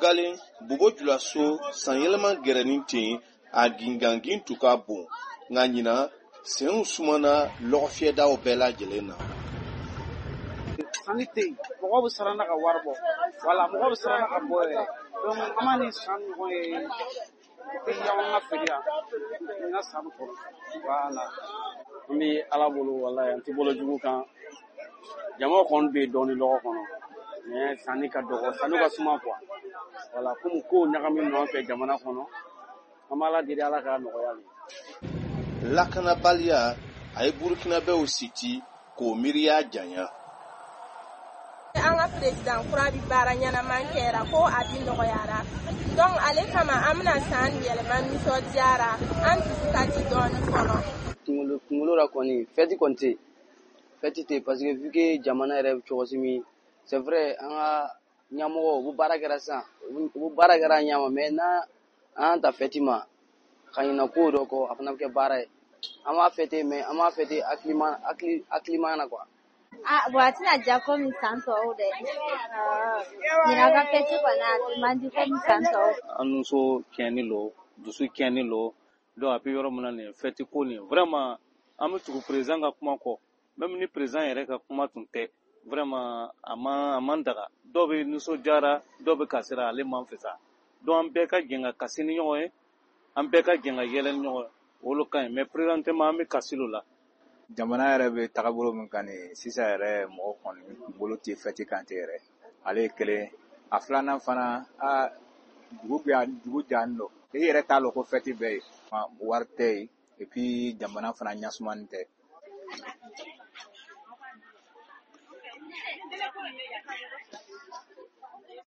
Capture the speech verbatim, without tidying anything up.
Galen Bobo Julaso Sanyelman Gerenintin a gingangin tuka bon nganyina sen sumana lofia o bela jelena sanite mogo bu sarana ka warbo wala mogo bu sarana ka boye donc amani san ko e ke yawna feria na sam ko wala mi ala bolo wala anti bolo jugu kan jama kon be doni logo kono mais sani ka dogo sanu ka suma quoi wala comme ko nyagami no fe jamana kono amala diri ala ka no yali lakana balia ay burkina be o city ko miriya janya anga president kurabi baranyana mankera ko abin no yara donc ale kama amna san yelman so diara anti don kono tungulu tungulu ra koni feti konte feti te parce que vu que jamana rêve chosimi c'est vrai anga nyamo bu barakera sa bu barakera nyama mais na anta fetima kayina ko do ko afna ke bare ama fete mais ama fete aklima akli aklimana quoi ah boatina jako mi santo ode ah ninaga fete bana mandi ko mi santo anunso kenilo dusu kenilo do api yoro munane fete ko ni vraiment amu tuku président ga kuma ko même ni président yere ka kuma tunte vraiment ama amandaga do be nuso jara do be kasira ale man fesa do am be ka genga kasini nyoe am be ka genga yelen nyoe wolo kan mais présentement am kasilo la jamana yɛrɛ bɛ tagabolo min kan nin sisan yɛrɛ mɔgɔ kɔni bolo tɛ fɛti kan tɛ yɛrɛ ale ye kelen a filanan fana a dugu bɛ dugu jan don e yɛrɛ t'a lɔn ko fɛti bɛ yen wari tɛ yen et puis jamana fana ɲasumani tɛ